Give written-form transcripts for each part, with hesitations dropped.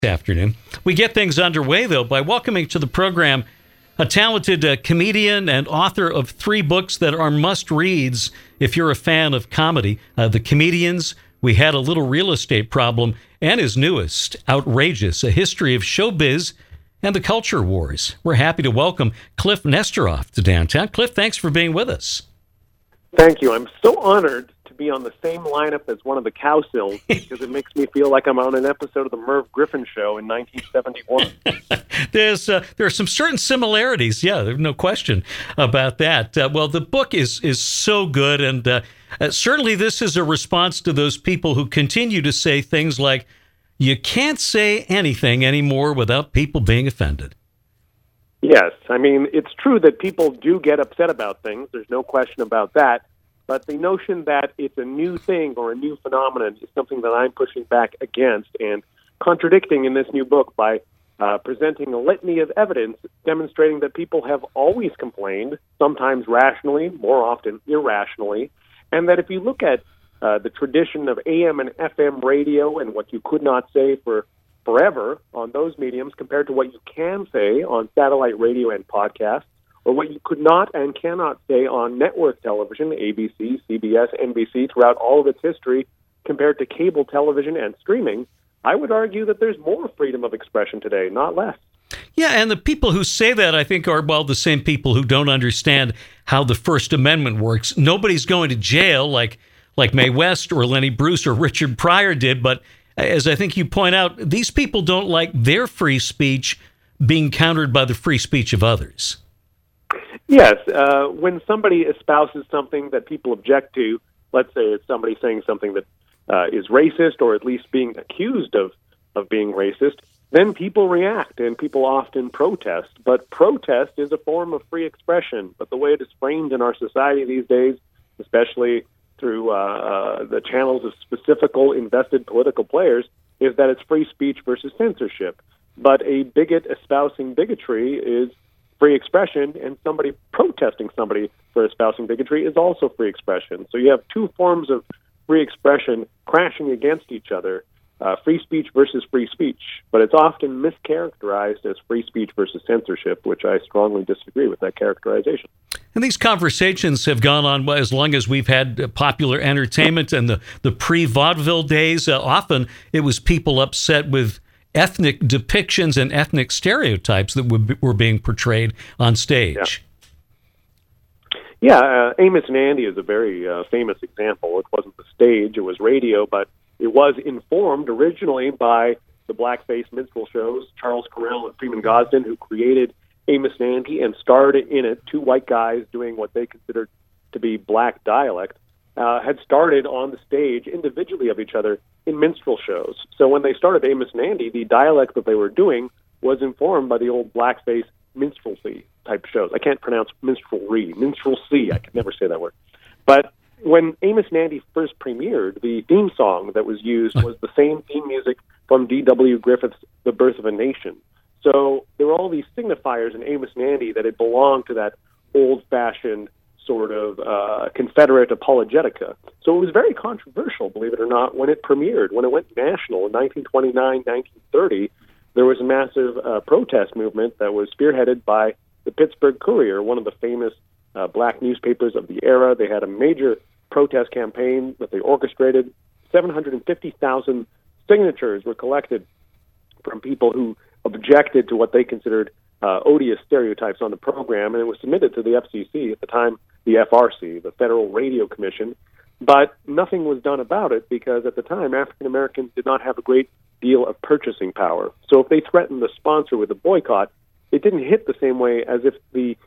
Afternoon. We get things underway, though, by welcoming to the program a talented comedian and author of 3 books that are must-reads if you're a fan of comedy. The Comedians, We Had a Little Real Estate Problem, and his newest, Outrageous, A History of Showbiz and the Culture Wars. We're happy to welcome Cliff Nesteroff to Downtown. Cliff, thanks for being with us. Thank you. I'm so honored to be on the same lineup as one of the Cowsills because it makes me feel like I'm on an episode of the Merv Griffin Show in 1971. There are some certain similarities. Yeah, there's no question about that. Well, the book is so good, and certainly this is a response to those people who continue to say things like, you can't say anything anymore without people being offended. Yes, I mean, it's true that people do get upset about things. There's no question about that. But the notion that it's a new thing or a new phenomenon is something that I'm pushing back against and contradicting in this new book by presenting a litany of evidence demonstrating that people have always complained, sometimes rationally, more often irrationally, and that if you look at the tradition of AM and FM radio and what you could not say for forever on those mediums compared to what you can say on satellite radio and podcasts, or what you could not and cannot say on network television, ABC, CBS, NBC, throughout all of its history, compared to cable television and streaming, I would argue that there's more freedom of expression today, not less. Yeah, and the people who say that, I think, are, well, the same people who don't understand how the First Amendment works. Nobody's going to jail like Mae West or Lenny Bruce or Richard Pryor did, but as I think you point out, these people don't like their free speech being countered by the free speech of others. Yes, when somebody espouses something that people object to, let's say it's somebody saying something that is racist or at least being accused of being racist, then people react and people often protest. But protest is a form of free expression. But the way it is framed in our society these days, especially through the channels of specific invested political players, is that it's free speech versus censorship. But a bigot espousing bigotry is free expression, and somebody protesting somebody for espousing bigotry is also free expression. So you have two forms of free expression crashing against each other, free speech versus free speech. But it's often mischaracterized as free speech versus censorship, which I strongly disagree with that characterization. And these conversations have gone on as long as we've had popular entertainment and the pre-vaudeville days. Often it was people upset with ethnic depictions and ethnic stereotypes that were being portrayed on stage. Yeah, Amos and Andy is a very famous example. It wasn't the stage, it was radio, but it was informed originally by the blackface minstrel shows, Charles Correll and Freeman Gosden, who created Amos and Andy and starred in it. 2 white guys doing what they considered to be black dialect had started on the stage individually of each other in minstrel shows. So when they started Amos and Andy, the dialect that they were doing was informed by the old blackface minstrelsy type shows. I can't pronounce minstrelsy. I can never say that word. But when Amos and Andy first premiered, the theme song that was used was the same theme music from D.W. Griffith's The Birth of a Nation. So there were all these signifiers in Amos and Andy that it belonged to that old-fashioned sort of Confederate apologetica. So it was very controversial, believe it or not, when it premiered. When it went national in 1929, 1930, there was a massive protest movement that was spearheaded by the Pittsburgh Courier, one of the famous black newspapers of the era. They had a major protest campaign that they orchestrated. 750,000 signatures were collected from people who objected to what they considered odious stereotypes on the program, and it was submitted to the FCC, at the time the FRC, the Federal Radio Commission, but nothing was done about it because at the time African Americans did not have a great deal of purchasing power. So if they threatened the sponsor with a boycott, it didn't hit the same way as if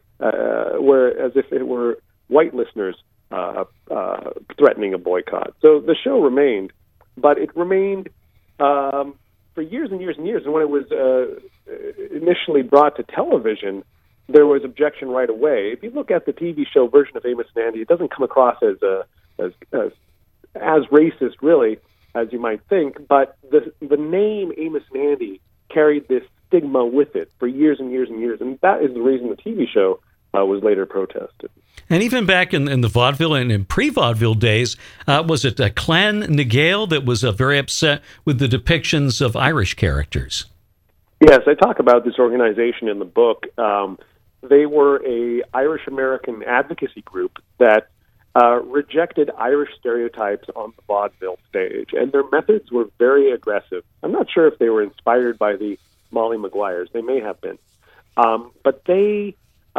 it were white listeners threatening a boycott. So the show remained, but it remained for years and years and years. And when it was initially brought to television, there was objection right away. If you look at the TV show version of Amos and Andy, it doesn't come across as racist, really, as you might think. But the name Amos and Andy carried this stigma with it for years and years and years, and that is the reason the TV show was later protested. And even back in the vaudeville and in pre-vaudeville days, was it Clan na Gael that was very upset with the depictions of Irish characters? Yes, I talk about this organization in the book. They were a Irish-American advocacy group that rejected Irish stereotypes on the vaudeville stage, and their methods were very aggressive. I'm not sure if they were inspired by the Molly Maguires. They may have been. But they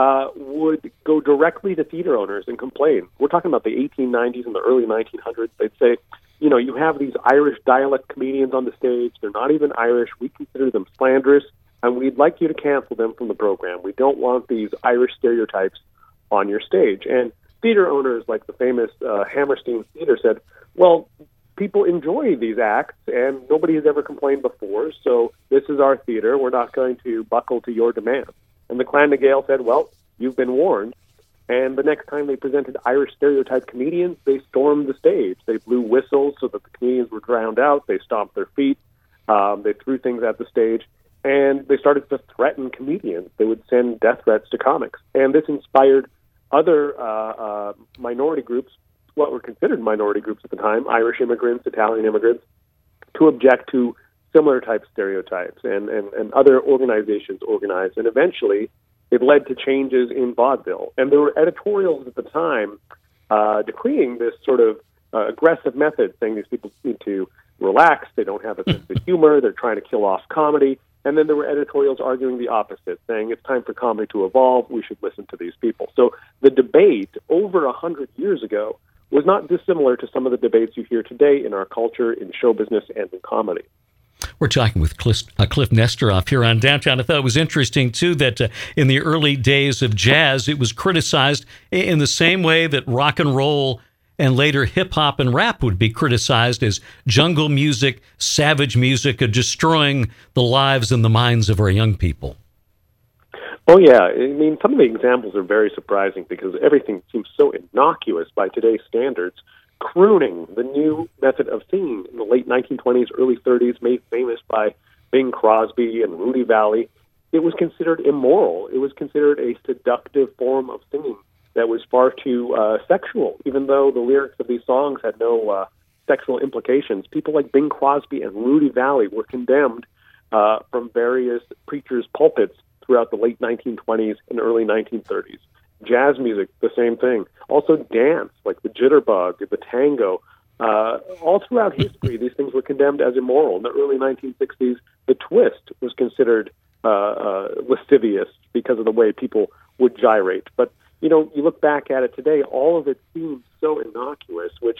would go directly to theater owners and complain. We're talking about the 1890s and the early 1900s. They'd say, you know, you have these Irish dialect comedians on the stage. They're not even Irish. We consider them slanderous, and we'd like you to cancel them from the program. We don't want these Irish stereotypes on your stage. And theater owners like the famous Hammerstein Theater said, well, people enjoy these acts, and nobody has ever complained before, so this is our theater. We're not going to buckle to your demands. And the Clan na Gael said, well, you've been warned. And the next time they presented Irish stereotype comedians, they stormed the stage. They blew whistles so that the comedians were drowned out. They stomped their feet. They threw things at the stage. And they started to threaten comedians. They would send death threats to comics. And this inspired other minority groups, what were considered minority groups at the time, Irish immigrants, Italian immigrants, to object to similar type stereotypes. And other organizations organized. And eventually, it led to changes in vaudeville. And there were editorials at the time decreeing this sort of aggressive method, saying these people need to relax, they don't have a sense of humor, they're trying to kill off comedy. And then there were editorials arguing the opposite, saying it's time for comedy to evolve, we should listen to these people. So the debate over 100 years ago was not dissimilar to some of the debates you hear today in our culture, in show business, and in comedy. We're talking with Cliff Nesteroff here on Downtown. I thought it was interesting, too, that in the early days of jazz, it was criticized in the same way that rock and roll and later hip-hop and rap would be criticized as jungle music, savage music, destroying the lives and the minds of our young people. Oh, yeah. I mean, some of the examples are very surprising because everything seems so innocuous by today's standards. Crooning, the new method of singing in the late 1920s, early 30s, made famous by Bing Crosby and Rudy Vallee, it was considered immoral. It was considered a seductive form of singing that was far too sexual, even though the lyrics of these songs had no sexual implications. People like Bing Crosby and Rudy Vallee were condemned from various preachers' pulpits throughout the late 1920s and early 1930s. Jazz music, the same thing. Also dance, like the jitterbug, the tango. All throughout history, these things were condemned as immoral. In the early 1960s, the twist was considered lascivious because of the way people would gyrate. But, you know, you look back at it today, all of it seems so innocuous, which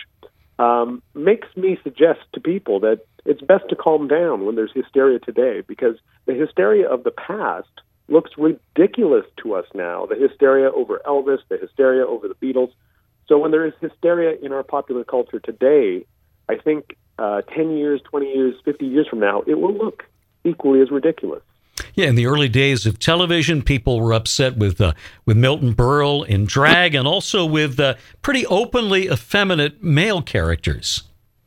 makes me suggest to people that it's best to calm down when there's hysteria today, because the hysteria of the past looks ridiculous to us now. The hysteria over Elvis, the hysteria over the Beatles. So when there is hysteria in our popular culture today, I think 10 years, 20 years, 50 years from now, it will look equally as ridiculous. Yeah, in the early days of television, people were upset with Milton Berle in drag and also with pretty openly effeminate male characters.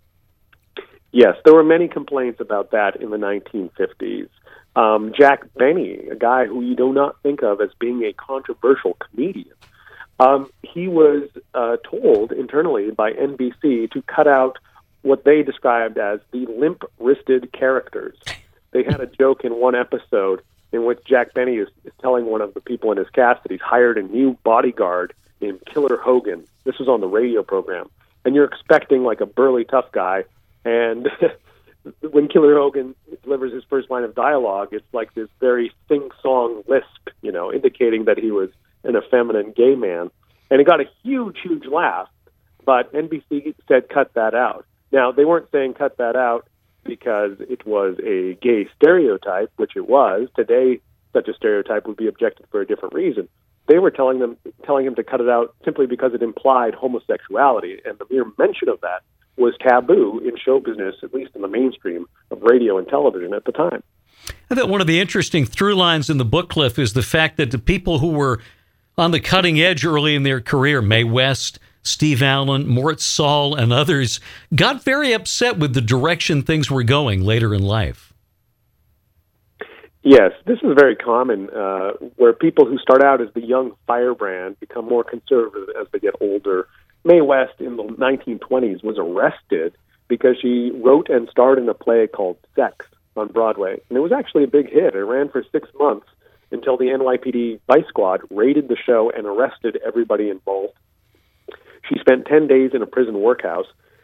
Yes, there were many complaints about that in the 1950s. Jack Benny, a guy who you do not think of as being a controversial comedian, he was told internally by NBC to cut out what they described as the limp-wristed characters. They had a joke in one episode in which Jack Benny is telling one of the people in his cast that he's hired a new bodyguard named Killer Hogan. This was on the radio program. And you're expecting like a burly, tough guy, and when Killer Hogan delivers his first line of dialogue, it's like this very sing-song lisp, you know, indicating that he was an effeminate gay man. And it got a huge, huge laugh, but NBC said cut that out. Now, they weren't saying cut that out because it was a gay stereotype, which it was. Today, such a stereotype would be objected for a different reason. They were telling him to cut it out simply because it implied homosexuality, and the mere mention of that was taboo in show business, at least in the mainstream of radio and television at the time. I thought one of the interesting through lines in the book, Cliff, is the fact that the people who were on the cutting edge early in their career, Mae West, Steve Allen, Mort Saul, and others, got very upset with the direction things were going later in life. Yes, this is very common, where people who start out as the young firebrand become more conservative as they get older. Mae West in the 1920s was arrested because she wrote and starred in a play called Sex on Broadway. And it was actually a big hit. It ran for 6 months until the NYPD Vice Squad raided the show and arrested everybody involved. She spent 10 days in a prison workhouse.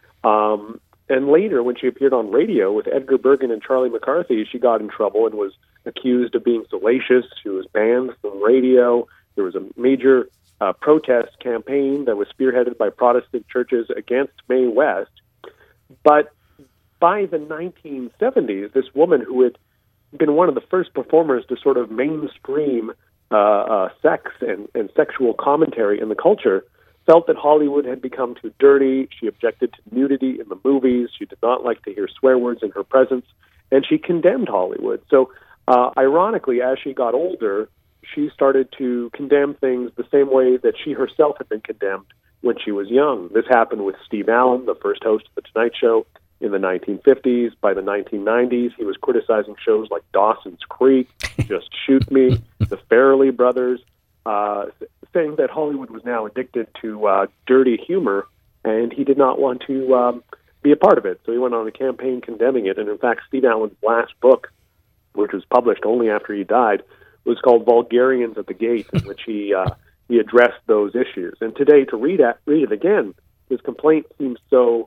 And later, when she appeared on radio with Edgar Bergen and Charlie McCarthy, she got in trouble and was accused of being salacious. She was banned from radio. There was a major protest campaign that was spearheaded by Protestant churches against Mae West. But by the 1970s, this woman who had been one of the first performers to sort of mainstream sex and sexual commentary in the culture felt that Hollywood had become too dirty. She objected to nudity in the movies. She did not like to hear swear words in her presence, and she condemned Hollywood. So, ironically, as she got older, she started to condemn things the same way that she herself had been condemned when she was young. This happened with Steve Allen, the first host of The Tonight Show, in the 1950s. By the 1990s, he was criticizing shows like Dawson's Creek, Just Shoot Me, The Farrelly Brothers, saying that Hollywood was now addicted to dirty humor, and he did not want to be a part of it. So he went on a campaign condemning it. And in fact, Steve Allen's last book, which was published only after he died, was called Vulgarians at the Gate, in which he addressed those issues. And today, to read it again, his complaint seems so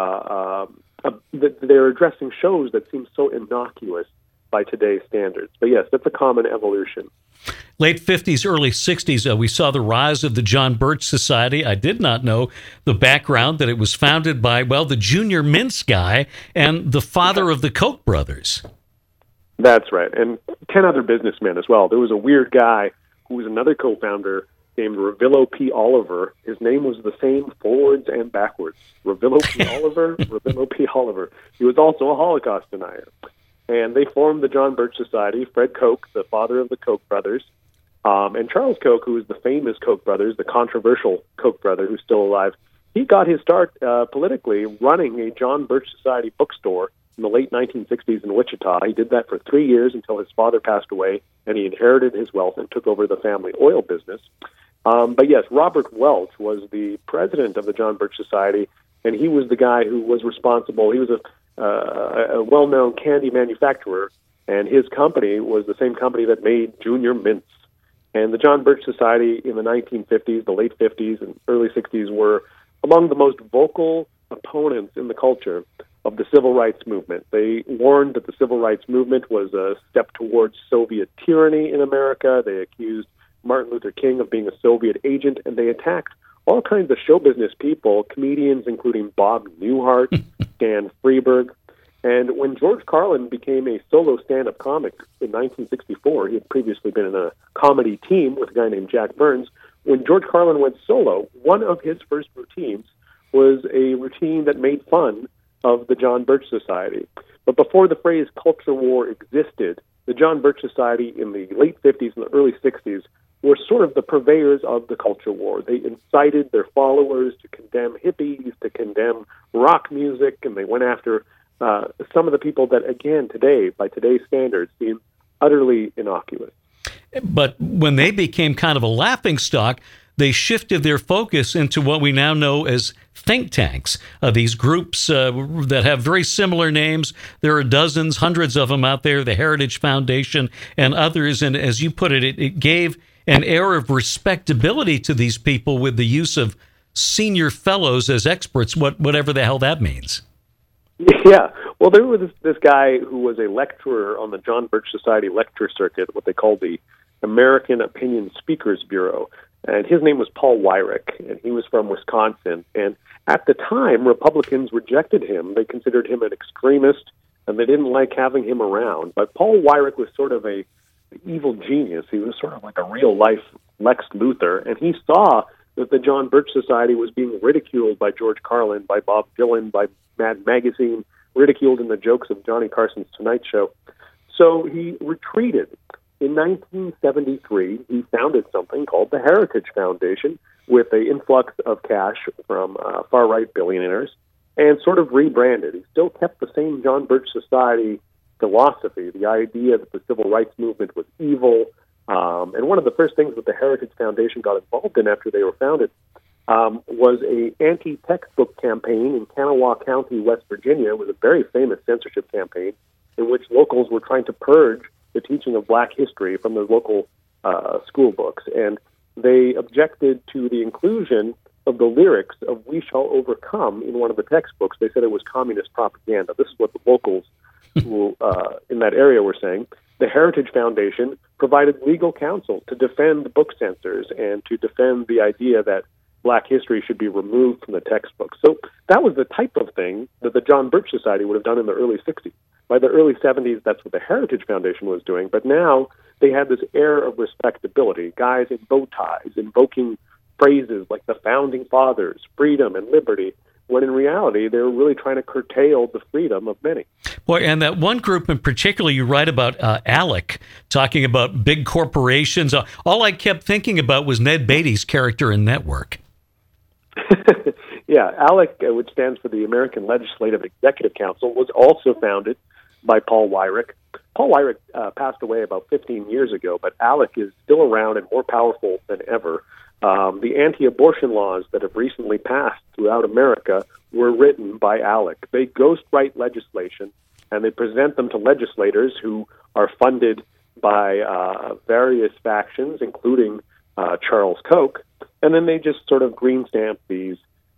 that they're addressing shows that seem so innocuous by today's standards. But yes, that's a common evolution. Late 50s, early 60s, we saw the rise of the John Birch Society. I did not know the background, that it was founded by, well, the Junior Mints guy and the father of the Koch brothers. That's right, and 10 other businessmen as well. There was a weird guy who was another co-founder named Revillo P. Oliver. His name was the same forwards and backwards. Revillo P. Oliver, Revillo P. Oliver. He was also a Holocaust denier. And they formed the John Birch Society. Fred Koch, the father of the Koch brothers, and Charles Koch, who was the famous Koch brothers, the controversial Koch brother who's still alive, he got his start politically running a John Birch Society bookstore in the late 1960s in Wichita. He did that for 3 years until his father passed away, and he inherited his wealth and took over the family oil business. But yes, Robert Welch was the president of the John Birch Society, and he was the guy who was responsible. He was a well-known candy manufacturer, and his company was the same company that made Junior Mints. And the John Birch Society in the 1950s, the late 50s, and early 60s were among the most vocal opponents in the culture of the civil rights movement. They warned that the civil rights movement was a step towards Soviet tyranny in America. They accused Martin Luther King of being a Soviet agent, and they attacked all kinds of show business people, comedians including Bob Newhart, Dan Freeberg. And when George Carlin became a solo stand-up comic in 1964, he had previously been in a comedy team with a guy named Jack Burns. When George Carlin went solo, one of his first routines was a routine that made fun of the John Birch Society. But before the phrase culture war existed, the John Birch Society in the late 50s and the early 60s were sort of the purveyors of the culture war. They incited their followers to condemn hippies, to condemn rock music, and they went after some of the people that, again, today, by today's standards, seem utterly innocuous. But when they became kind of a laughingstock, they shifted their focus into what we now know as think tanks, these groups that have very similar names. There are dozens, hundreds of them out there, the Heritage Foundation and others. And as you put it, it gave an air of respectability to these people with the use of senior fellows as experts, whatever the hell that means. Yeah. Well, there was this guy who was a lecturer on the John Birch Society lecture circuit, what they call the American Opinion Speakers Bureau. And his name was Paul Weyrich, and he was from Wisconsin. And at the time, Republicans rejected him. They considered him an extremist, and they didn't like having him around. But Paul Weyrich was sort of an evil genius. He was sort of like a real-life Lex Luthor, and he saw that the John Birch Society was being ridiculed by George Carlin, by Bob Dylan, by Mad Magazine, ridiculed in the jokes of Johnny Carson's Tonight Show. So he retreated. In 1973, he founded something called the Heritage Foundation with an influx of cash from far-right billionaires and sort of rebranded. He still kept the same John Birch Society philosophy, the idea that the civil rights movement was evil. And one of the first things that the Heritage Foundation got involved in after they were founded was a anti-textbook campaign in Kanawha County, West Virginia. It was a very famous censorship campaign in which locals were trying to purge the teaching of black history from their local school books. And they objected to the inclusion of the lyrics of "We Shall Overcome" in one of the textbooks. They said it was communist propaganda. This is what the locals who, in that area were saying. The Heritage Foundation provided legal counsel to defend book censors and to defend the idea that black history should be removed from the textbook. So that was the type of thing that the John Birch Society would have done in the early 60s. By the early 70s, that's what the Heritage Foundation was doing. But now they had this air of respectability, guys in bow ties, invoking phrases like the Founding Fathers, freedom and liberty, when in reality, they were really trying to curtail the freedom of many. Boy, and that one group in particular, you write about ALEC, talking about big corporations. All I kept thinking about was Ned Beatty's character in Network. Yeah, ALEC, which stands for the American Legislative Executive Council, was also founded by Paul Weyrich. Paul Weyrich passed away about 15 years ago, but ALEC is still around and more powerful than ever. The anti-abortion laws that have recently passed throughout America were written by ALEC. They ghostwrite legislation, and they present them to legislators who are funded by various factions, including Charles Koch, and then they just sort of green stamp these,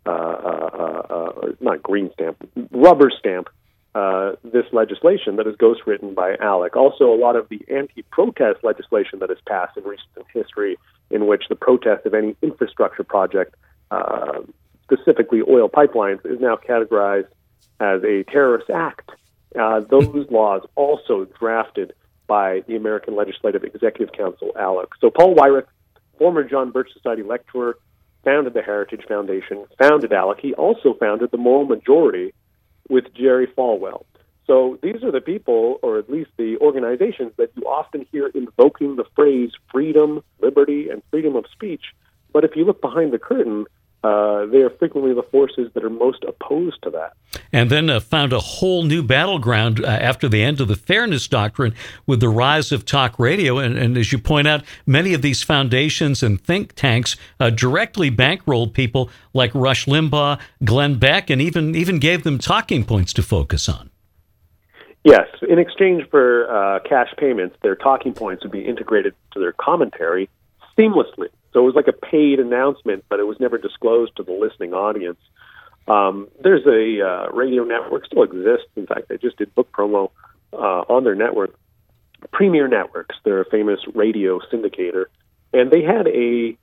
not green stamp, rubber stamp this legislation that is ghostwritten by ALEC. Also, a lot of the anti-protest legislation that has passed in recent history, in which the protest of any infrastructure project, specifically oil pipelines, is now categorized as a terrorist act. Those laws also drafted by the American Legislative Executive Council, ALEC. So Paul Weyrich, former John Birch Society lecturer, founded the Heritage Foundation, founded ALEC. He also founded the Moral Majority with Jerry Falwell. So these are the people, or at least the organizations, that you often hear invoking the phrase freedom, liberty, and freedom of speech. But if you look behind the curtain, they are frequently the forces that are most opposed to that. And then found a whole new battleground after the end of the Fairness Doctrine with the rise of talk radio. And as you point out, many of these foundations and think tanks directly bankrolled people like Rush Limbaugh, Glenn Beck, and even gave them talking points to focus on. Yes. In exchange for cash payments, their talking points would be integrated to their commentary seamlessly. So it was like a paid announcement, but it was never disclosed to the listening audience. There's a radio network, still exists. In fact, they just did book promo on their network, Premier Networks. They're a famous radio syndicator. And they had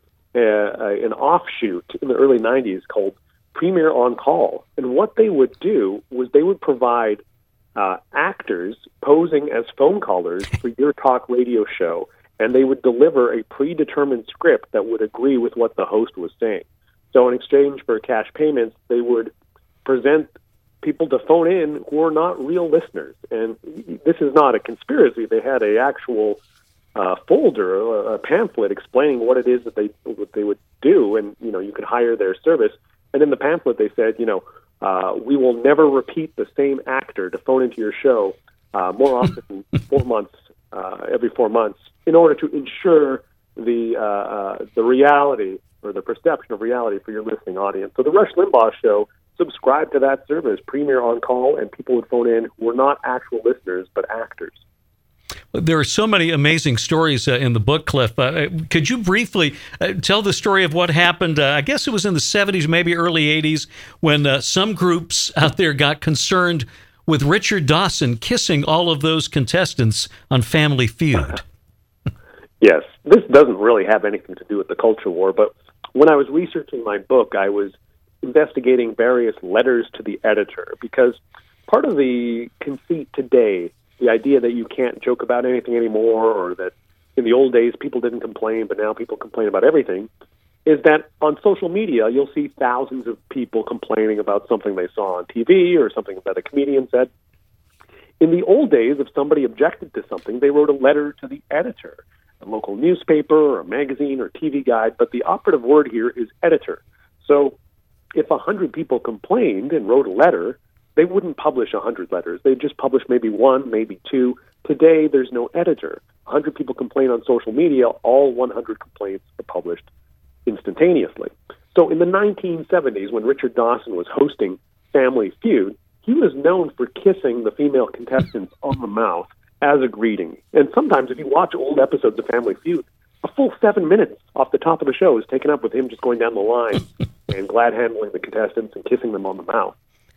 an offshoot in the early 90s called Premier on Call. And what they would do was they would provide actors posing as phone callers for your talk radio show, and they would deliver a predetermined script that would agree with what the host was saying. So in exchange for cash payments, they would present people to phone in who are not real listeners. And this is not a conspiracy. They had an actual folder, a pamphlet explaining what it is that they would do, and you could hire their service. And in the pamphlet, they said, we will never repeat the same actor to phone into your show more often than 4 months, every 4 months, in order to ensure the reality or the perception of reality for your listening audience. So the Rush Limbaugh Show subscribed to that service, Premier on Call, and people would phone in who were not actual listeners but actors. There are so many amazing stories in the book, Cliff. Could you briefly tell the story of what happened, I guess it was in the 70s, maybe early 80s, when some groups out there got concerned with Richard Dawson kissing all of those contestants on Family Feud? Yes, this doesn't really have anything to do with the culture war, but when I was researching my book, I was investigating various letters to the editor, because part of the conceit today, the idea that you can't joke about anything anymore, or that in the old days people didn't complain, but now people complain about everything, is that on social media you'll see thousands of people complaining about something they saw on TV or something that a comedian said. In the old days, if somebody objected to something, they wrote a letter to the editor, a local newspaper or a magazine or TV guide, but the operative word here is editor. So if 100 people complained and wrote a letter, they wouldn't publish 100 letters. They'd just publish maybe one, maybe two. Today, there's no editor. 100 people complain on social media. All 100 complaints are published instantaneously. So in the 1970s, when Richard Dawson was hosting Family Feud, he was known for kissing the female contestants on the mouth as a greeting. And sometimes if you watch old episodes of Family Feud, a full 7 minutes off the top of the show is taken up with him just going down the line and glad handling the contestants and kissing them on the mouth.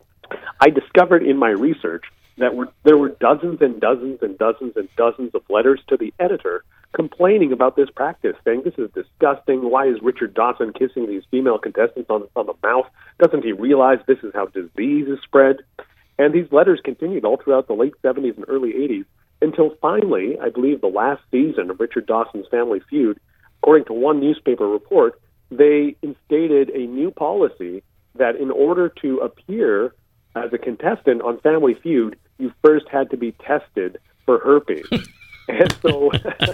I discovered in my research that there were dozens and dozens and dozens and dozens of letters to the editor complaining about this practice, saying this is disgusting. Why is Richard Dawson kissing these female contestants on the mouth? Doesn't he realize this is how disease is spread? And these letters continued all throughout the late 70s and early 80s until finally, I believe the last season of Richard Dawson's Family Feud, according to one newspaper report, they instated a new policy that in order to appear as a contestant on Family Feud, you first had to be tested for herpes. And so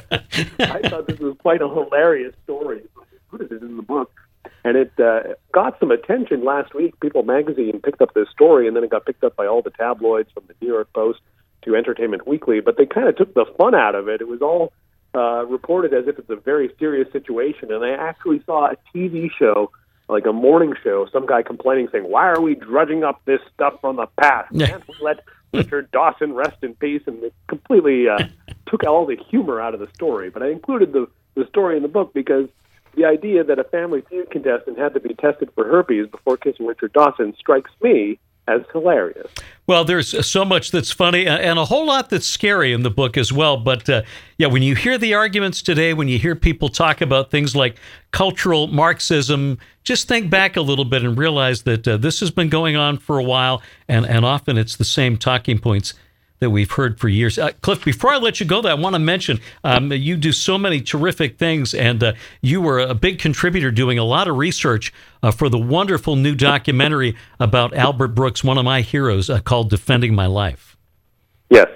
I thought this was quite a hilarious story. So I included it in the book. And it got some attention last week. People magazine picked up this story, and then it got picked up by all the tabloids from the New York Post to Entertainment Weekly. But they kind of took the fun out of it. It was all reported as if it's a very serious situation. And I actually saw a TV show, like a morning show, some guy complaining, saying, why are we drudging up this stuff from the past? Can't we let Richard Dawson rest in peace? And it completely took all the humor out of the story. But I included the story in the book because the idea that a Family Feud contestant had to be tested for herpes before kissing Richard Dawson strikes me as hilarious. Well, there's so much that's funny and a whole lot that's scary in the book as well. But when you hear the arguments today, when you hear people talk about things like cultural Marxism, just think back a little bit and realize that this has been going on for a while, and often it's the same talking points that we've heard for years. Cliff, before I let you go, I want to mention you do so many terrific things, and you were a big contributor doing a lot of research for the wonderful new documentary about Albert Brooks, one of my heroes, called Defending My Life. Yes.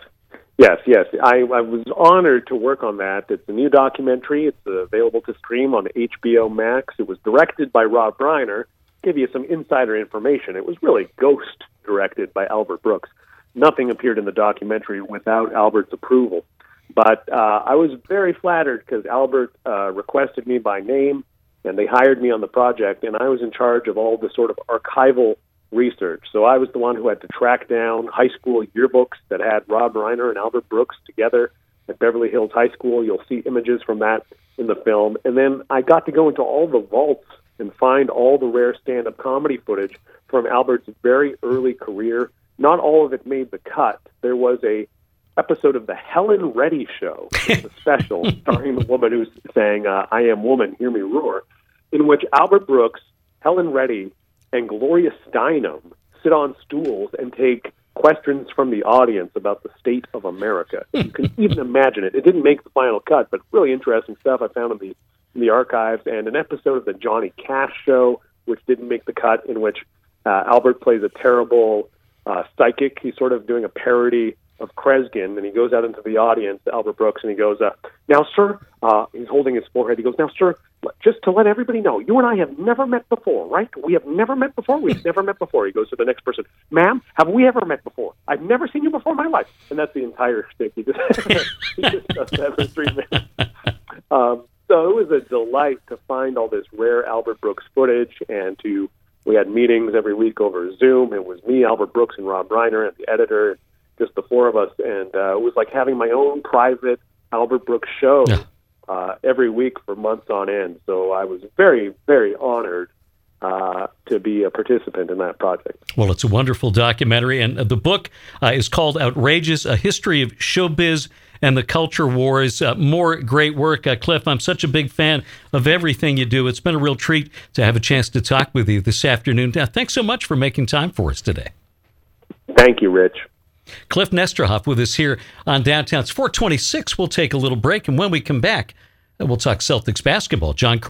I was honored to work on that. It's a new documentary. It's available to stream on HBO Max. It was directed by Rob Reiner. Give you some insider information. It was really ghost directed by Albert Brooks. Nothing appeared in the documentary without Albert's approval. But I was very flattered because Albert requested me by name, and they hired me on the project, and I was in charge of all the sort of archival research. So I was the one who had to track down high school yearbooks that had Rob Reiner and Albert Brooks together at Beverly Hills High School. You'll see images from that in the film. And then I got to go into all the vaults and find all the rare stand-up comedy footage from Albert's very early career. Not all of it made the cut. There was a episode of the Helen Reddy Show, the special, starring the woman who's saying, I am woman, hear me roar, in which Albert Brooks, Helen Reddy, and Gloria Steinem sit on stools and take questions from the audience about the state of America. You can even imagine it. It didn't make the final cut, but really interesting stuff I found in the archives, and an episode of the Johnny Cash Show, which didn't make the cut, in which Albert plays a terrible psychic. He's sort of doing a parody of Kreskin, and he goes out into the audience, Albert Brooks, and he goes, now, sir, he's holding his forehead. He goes, now, sir, just to let everybody know, you and I have never met before, right? We have never met before? We've never met before. He goes to the next person, ma'am, have we ever met before? I've never seen you before in my life. And that's the entire shtick. He just does that for 3 minutes. So it was a delight to find all this rare Albert Brooks footage, and we had meetings every week over Zoom. It was me, Albert Brooks, and Rob Reiner, and the editor, just the four of us. And it was like having my own private Albert Brooks show every week for months on end. So I was very, very honored to be a participant in that project. Well, it's a wonderful documentary, and the book is called Outrageous, A History of Showbiz and the Culture Wars. More great work. Cliff, I'm such a big fan of everything you do. It's been a real treat to have a chance to talk with you this afternoon. Thanks so much for making time for us today. Thank you, Rich. Cliff Nesterhoff with us here on Downtown. It's 4:26. We'll take a little break, and when we come back, we'll talk Celtics basketball. John